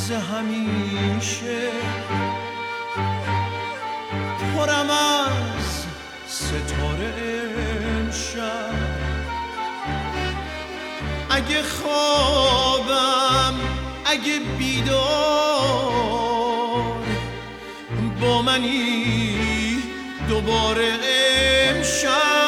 بغض همیشه پرم از ستاره امشب. اگه خوابم اگه بیدار با منی دوباره امشب.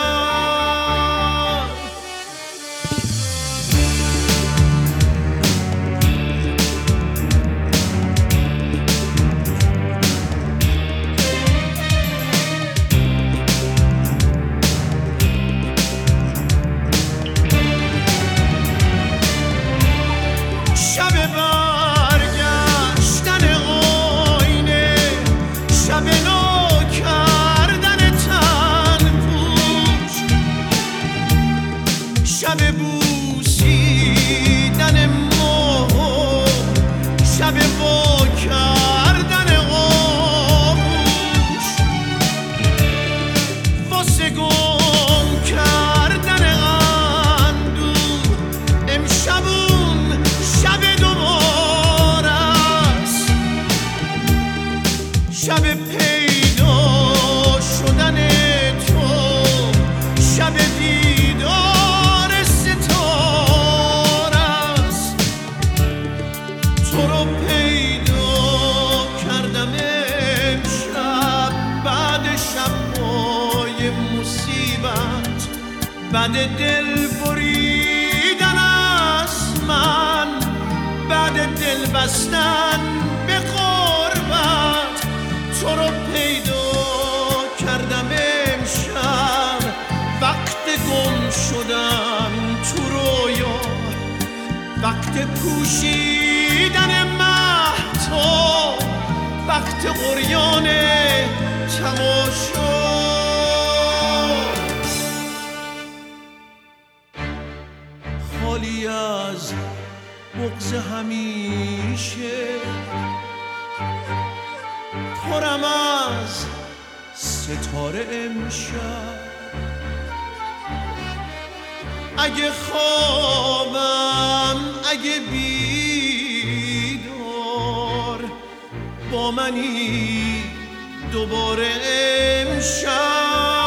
شب بوسیدن ماه، شب وا کردن آغوش، واسه گم کردن اندوه. امشبون شب دوباره است، شب پیدا شدن تو، شب دیدار تو رو پیدا کردم امشب. بعد شب‌های مصیبت، بعد دل بریدن از من، بعد دل بستن به غربت، تو رو پیدا کردم امشب. وقت گم شدن تو رویا، وقت پوشیدن مهتاب، وقت قریان تماشا. خالی از بغض همیشه پرم از ستاره امشب. اگه خوابم اگه بیدار با منی دوباره امشب.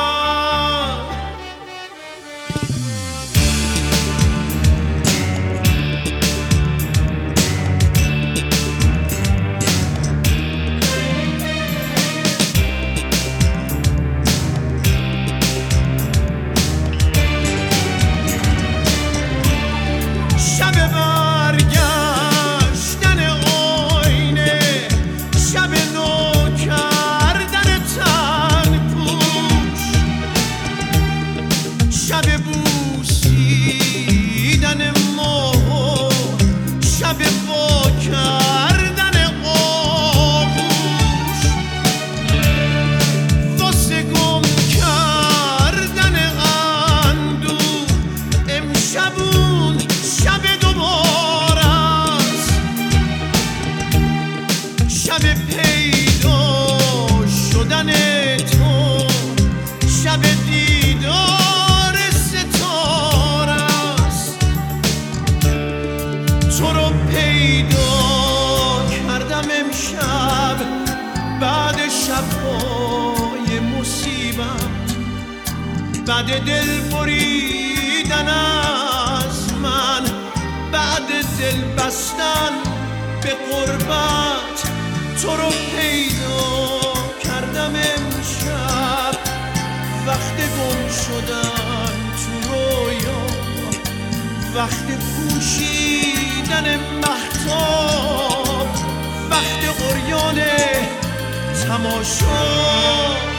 شب بوسیدن ماه، شب وا کردن آغوش، واسه گم کردن اندوه. امشبون شب دوباره است، شب پیدا شدن تو، شب دیدار تو رو پیدا کردم امشب. بعد شب‌های مصیبت، بعد دل بریدن از من، بعد دل بستن به غربت، تو رو پیدا کردم امشب. وقت گم شدن تو رویا، وقت پوشیدن مهتاب، وقت قریان تماشا.